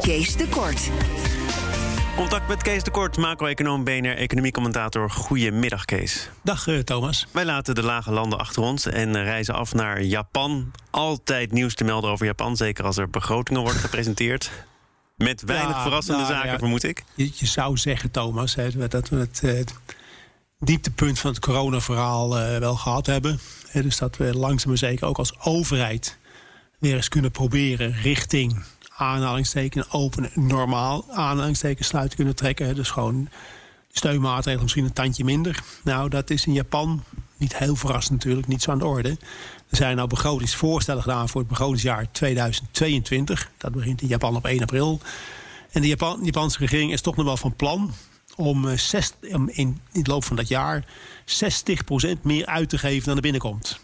Kees de Kort. Contact met Kees de Kort, macro-econoom, BNR, economiecommentator. Goedemiddag, Kees. Dag, Thomas. Wij laten de lage landen achter ons en reizen af naar Japan. Altijd nieuws te melden over Japan, zeker als er begrotingen worden gepresenteerd. Met weinig verrassende zaken, vermoed ik. Je zou zeggen, Thomas, dat we het dieptepunt van het coronaverhaal wel gehad hebben. Dus dat we langzaam maar zeker ook als overheid weer eens kunnen proberen richting aanhalingstekens openen, normaal aanhalingstekens sluiten kunnen trekken. Dus gewoon steunmaatregelen misschien een tandje minder. Nou, dat is in Japan niet heel verrassend natuurlijk, niet zo aan de orde. Er zijn nou begrotingsvoorstellen gedaan voor het begrotingsjaar 2022. Dat begint in Japan op 1 april. En de Japanse regering is toch nog wel van plan om in de loop van dat jaar 60% meer uit te geven dan er binnenkomt.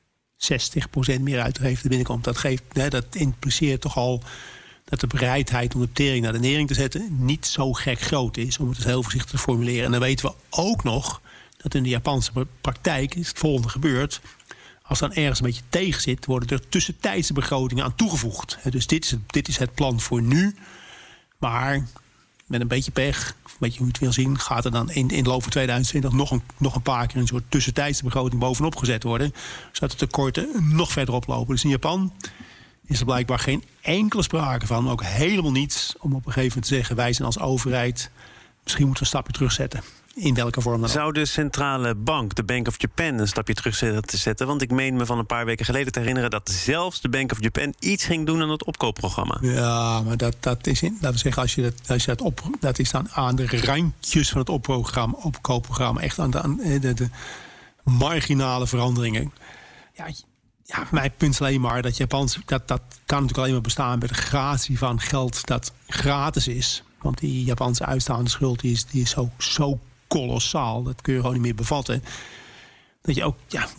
60% meer uit te geven dan er binnenkomt. Dat impliceert toch al dat de bereidheid om de tering naar de nering te zetten niet zo gek groot is, om het dus heel voorzichtig te formuleren. En dan weten we ook nog dat in de Japanse praktijk is het volgende gebeurd. Als dan ergens een beetje tegen zit, worden er tussentijdse begrotingen aan toegevoegd. Dus dit is het plan voor nu. Maar met een beetje pech, of een beetje hoe je het wil zien, gaat er dan in de loop van 2020 nog een paar keer een soort tussentijdse begroting bovenop gezet worden, zodat de tekorten nog verder oplopen. Dus in Japan is er blijkbaar geen enkele sprake van, maar ook helemaal niets, om op een gegeven moment te zeggen, wij zijn als overheid, misschien moeten we een stapje terugzetten. In welke vorm dan ook. Zou de centrale bank, de Bank of Japan, een stapje terug te zetten? Want ik meen me van een paar weken geleden te herinneren dat zelfs de Bank of Japan iets ging doen aan het opkoopprogramma. Ja, maar dat is laten we zeggen, dat is dan aan de randjes van het opkoopprogramma. Echt aan de marginale veranderingen. Ja, mijn punt is alleen maar dat Japans, dat kan natuurlijk alleen maar bestaan bij de gratie van geld dat gratis is. Want die Japanse uitstaande schuld die is zo kolossaal. Dat kun je gewoon niet meer bevatten. Dat je ook,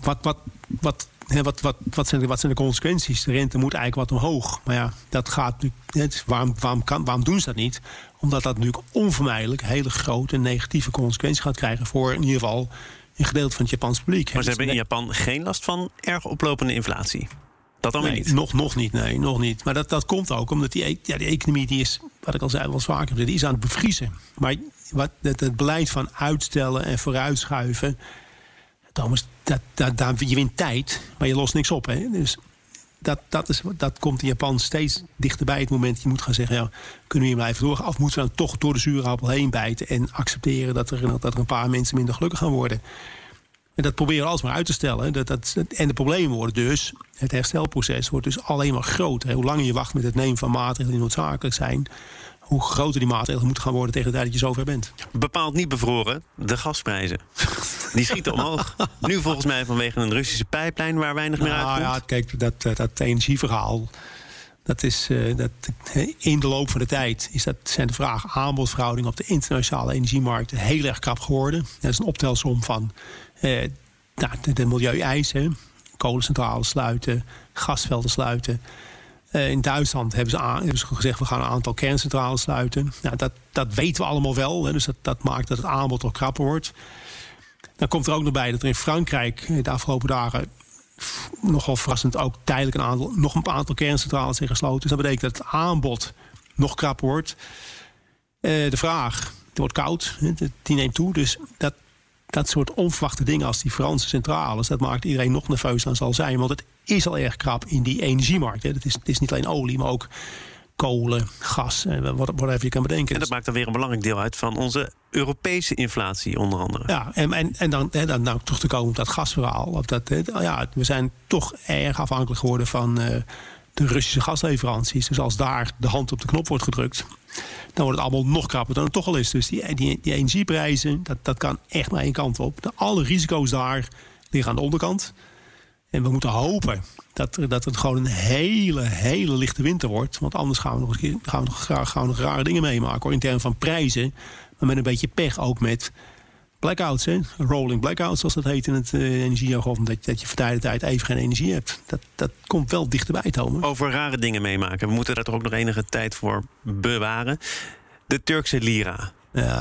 wat zijn de consequenties? De rente moet eigenlijk wat omhoog. Maar ja, dat gaat natuurlijk. Waarom doen ze dat niet? Omdat dat natuurlijk onvermijdelijk hele grote negatieve consequenties gaat krijgen voor in ieder geval een gedeelte van het Japanse publiek. Maar ze hebben in Japan geen last van erg oplopende inflatie. Dat dan niet? Nog niet. Nee, nog niet. Maar dat komt ook omdat die economie, die is, wat ik al zei, wel eens vaker, die is aan het bevriezen. Maar het beleid van uitstellen en vooruitschuiven, Thomas, je wint tijd, maar je lost niks op. Hè? Dus dat komt in Japan steeds dichterbij het moment dat je moet gaan zeggen, ja, kunnen we hier blijven doorgaan? Of moeten we dan toch door de zure appel heen bijten en accepteren dat er een paar mensen minder gelukkig gaan worden? En dat proberen we alsmaar uit te stellen. En de problemen worden dus, het herstelproces wordt dus alleen maar groter. Hoe langer je wacht met het nemen van maatregelen die noodzakelijk zijn, hoe groter die maatregelen moeten gaan worden tegen de tijd dat je zover bent. Bepaald niet bevroren, de gasprijzen. Die schieten omhoog. Nu volgens mij vanwege een Russische pijplijn waar weinig meer uitkomt. Ja, kijk, dat energieverhaal, dat is in de loop van de tijd zijn de vraag-aanbodverhoudingen op de internationale energiemarkten heel erg krap geworden. Dat is een optelsom van de milieueisen, kolencentrales sluiten, gasvelden sluiten. In Duitsland hebben ze gezegd, we gaan een aantal kerncentrales sluiten. Nou, dat weten we allemaal wel. Hè, dus dat maakt dat het aanbod toch krapper wordt. Dan komt er ook nog bij dat er in Frankrijk de afgelopen dagen nogal verrassend ook tijdelijk nog een aantal kerncentrales zijn gesloten. Dus dat betekent dat het aanbod nog krapper wordt. De vraag, het wordt koud, die neemt toe. Dus dat soort onverwachte dingen als die Franse centrales, dat maakt iedereen nog nerveus aan zal zijn. Want het is al erg krap in die energiemarkt. Het is niet alleen olie, maar ook kolen, gas, whatever je kan bedenken. En dat maakt dan weer een belangrijk deel uit van onze Europese inflatie onder andere. Ja, en dan nou terug te komen op dat gasverhaal. We zijn toch erg afhankelijk geworden van de Russische gasleveranties. Dus als daar de hand op de knop wordt gedrukt, dan wordt het allemaal nog krapper dan het toch al is. Dus die energieprijzen, dat kan echt maar één kant op. Alle risico's daar liggen aan de onderkant. En we moeten hopen dat het gewoon een hele lichte winter wordt. Want anders gaan we nog rare dingen meemaken, hoor, in termen van prijzen. Maar met een beetje pech ook met blackouts. Hè? Rolling blackouts, zoals dat heet in het energiejargon. Dat je voor de tijd even geen energie hebt. Dat komt wel dichterbij, Thomas. Over rare dingen meemaken. We moeten daar toch ook nog enige tijd voor bewaren. De Turkse lira. Ja.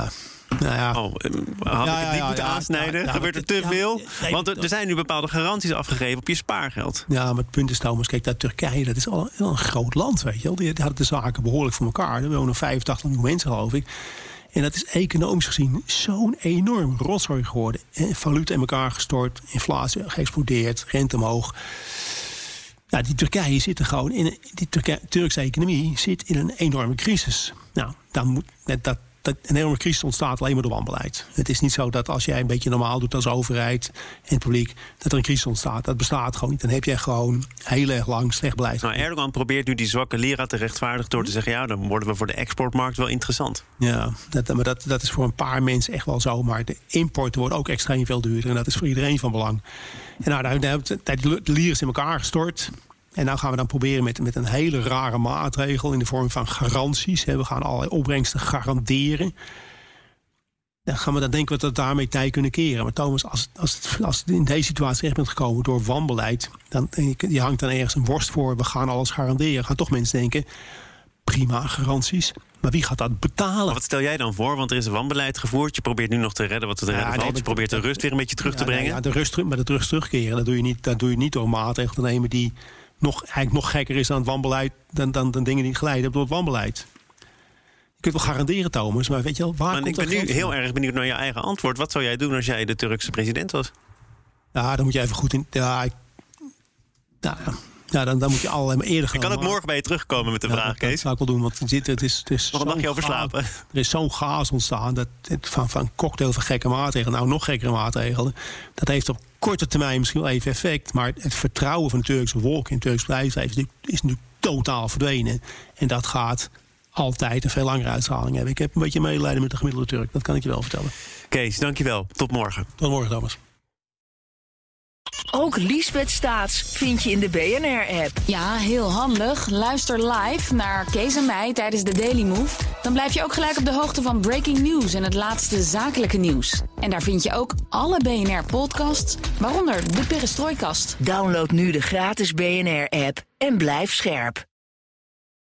Nou ja. Had ik het niet moeten aansnijden? Gebeurt er te veel? Want er zijn nu bepaalde garanties afgegeven op je spaargeld. Ja, maar het punt is Thomas, kijk, dat Turkije, dat is al een groot land, weet je wel. Die hadden de zaken behoorlijk voor elkaar. Er wonen 85 miljoen mensen, geloof ik. En dat is economisch gezien zo'n enorm rotzooi geworden. Valuta in elkaar gestort, inflatie geëxplodeerd, rente omhoog. Ja, die Turkije zit er gewoon in. Die Turkse economie zit in een enorme crisis. Nou, dan moet dat een enorme crisis ontstaat alleen maar door wanbeleid. Het is niet zo dat als jij een beetje normaal doet als overheid en het publiek, dat er een crisis ontstaat. Dat bestaat gewoon niet. Dan heb je gewoon heel erg lang slecht beleid. Nou, Erdogan probeert nu die zwakke lira te rechtvaardigen door te zeggen, ja, dan worden we voor de exportmarkt wel interessant. Ja, maar dat is voor een paar mensen echt wel zo. Maar de importen worden ook extreem veel duurder. En dat is voor iedereen van belang. En nou, de lira is in elkaar gestort. En nou gaan we dan proberen met een hele rare maatregel in de vorm van garanties. We gaan allerlei opbrengsten garanderen. Dan gaan we dan denken dat we daarmee tij kunnen keren. Maar Thomas, als het in deze situatie terecht bent gekomen door wanbeleid, je hangt dan ergens een worst voor, we gaan alles garanderen. Gaan toch mensen denken, prima, garanties. Maar wie gaat dat betalen? Maar wat stel jij dan voor? Want er is een wanbeleid gevoerd. Je probeert nu nog te redden wat te redden valt. Je probeert de rust weer een beetje terug te brengen. De rust terugkeren, dat doe je niet door maatregelen te nemen die eigenlijk nog gekker is aan het wanbeleid dan dingen die geleid hebben door het wanbeleid. Je kunt wel garanderen, Thomas, maar weet je wel, waar komt ik ben nu heel erg benieuwd naar je eigen antwoord. Wat zou jij doen als jij de Turkse president was? Ja, dan moet je even goed in. Dan moet je allerlei maar eerder gaan. Ik kan ook morgen bij je terugkomen met de vraag, Kees. Dat zou ik wel doen, want het is nog een dagje over slapen. Er is zo'n chaos ontstaan van cocktail van gekke maatregelen, nou nog gekkere maatregelen. Dat heeft op korte termijn misschien wel even effect, maar het vertrouwen van de Turkse volk in het Turks bedrijfsleven is nu totaal verdwenen. En dat gaat altijd een veel langere uitstraling hebben. Ik heb een beetje medelijden met de gemiddelde Turk, dat kan ik je wel vertellen. Kees, dankjewel. Tot morgen. Tot morgen, Thomas. Ook Liesbeth Staats vind je in de BNR-app. Ja, heel handig. Luister live naar Kees en mij tijdens de Daily Move. Dan blijf je ook gelijk op de hoogte van breaking news en het laatste zakelijke nieuws. En daar vind je ook alle BNR-podcasts, waaronder de Perestrooikast. Download nu de gratis BNR-app en blijf scherp.